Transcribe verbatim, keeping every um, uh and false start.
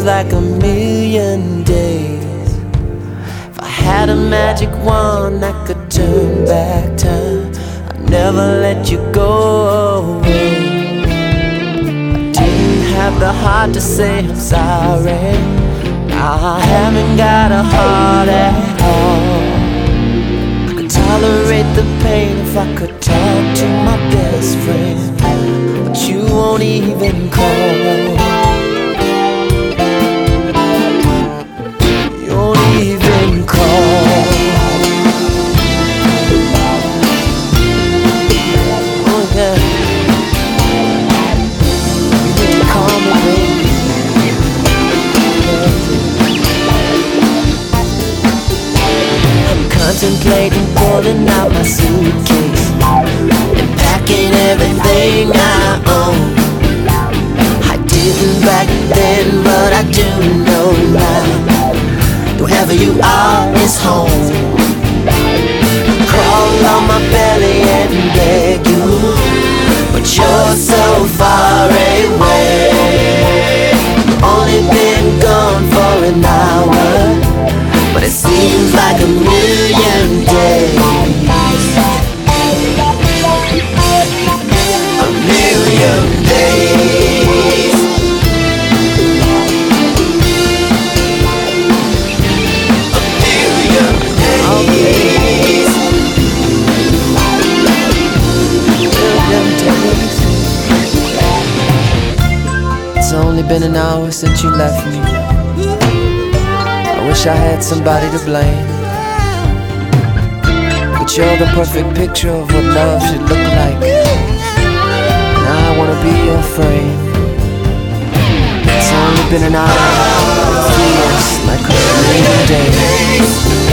like a million days. If I had a magic wand, I could turn back time. I'd never let you go away. I didn't have the heart to say I'm sorry. I haven't got a heart at all. I could tolerate the pain if I could talk to my best friend, but you won't even call. You won't even call. Oh yeah, you need to call me, baby. Contemplating pulling out my suitcase and packing everything I own. I didn't back then, but I do know now. Wherever you are is home. Crawl on my belly and beg you, but you're so far away. Only been gone for an hour, but it seems like a million days. A million days. A million days. Million days. It's only been an hour since you left me. I wish I had somebody to blame, but you're the perfect picture of what love should look like. Now I wanna be your frame. It's only been an hour, it feels like a million days.